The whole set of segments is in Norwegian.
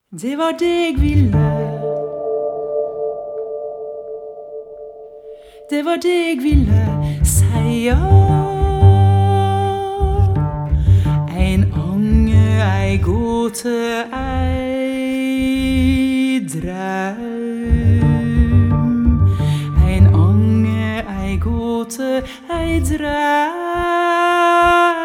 Det var det jeg ville. Det var det jeg ville si. En ange, ei gåte, ei drøm. En ange, ei gåte, ei drøm.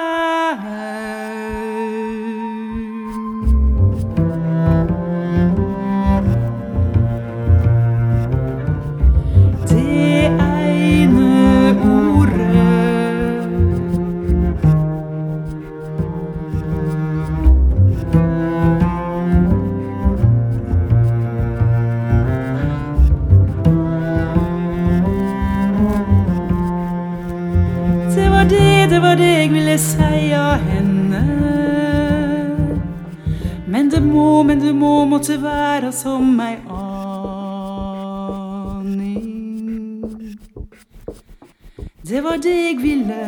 Det var det jeg ville si av henne. Men det måtte være som ei aning. Det var det jeg ville.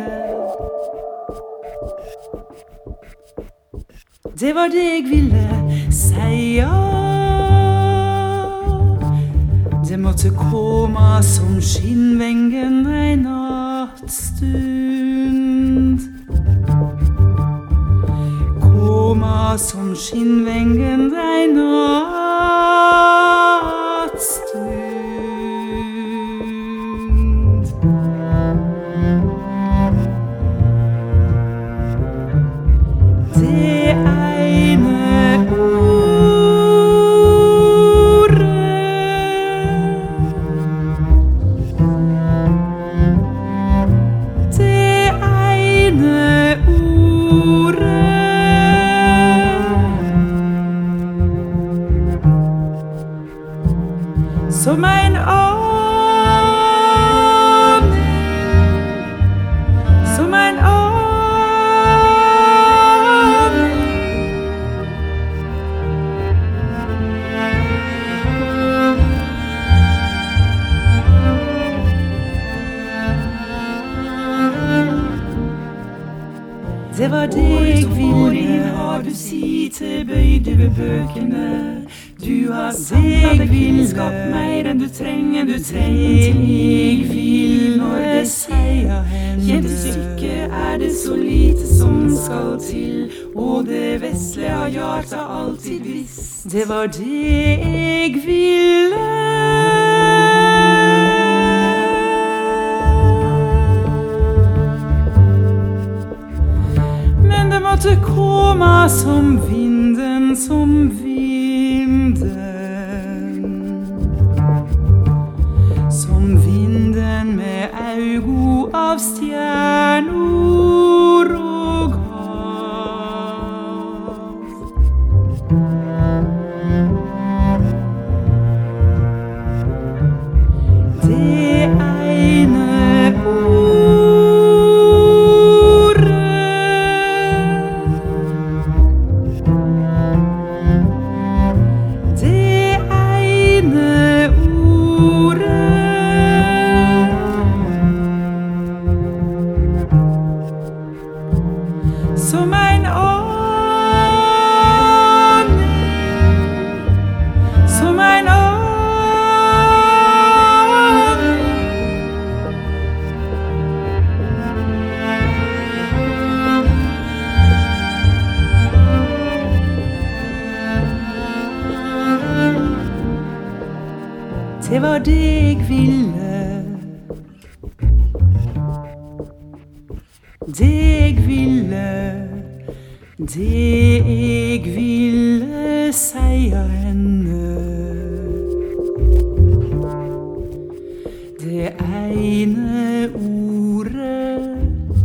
Det var det jeg ville si. Det måtte komme som skinnvengen ei nattstund. Komme som skinnvengen ei nattstund. Det ene som en aning, som en aning. Det var det jeg ville. Har du si til bøyde ved bøkene. Du har sagt at det vitenskap mer enn du trenger. Du trenger til jeg vil når det sier henne. Jentestykket er det så lite som skal til, og det vesle har hjertet alltid visst. Det var det jeg ville. Men det måtte komme som vinden, som som vinden med augo av stjernor og hav. Det ene som en aning, som en aning. Det var det jeg ville. Det jeg ville. Det jeg ville si av henne. Det ene ordet.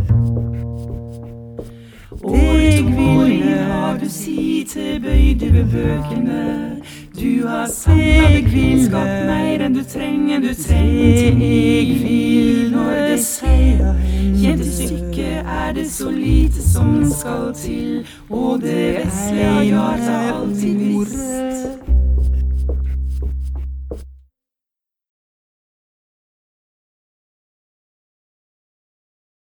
Og det ville har du si til bøyde ved bøkene. Du har sagt at det vitenskap mer enn du trenger. Du trenger til jeg vil når det sier henne. Jentestykket er det så lite som skal til, og det vesle har hjertet alltid visst.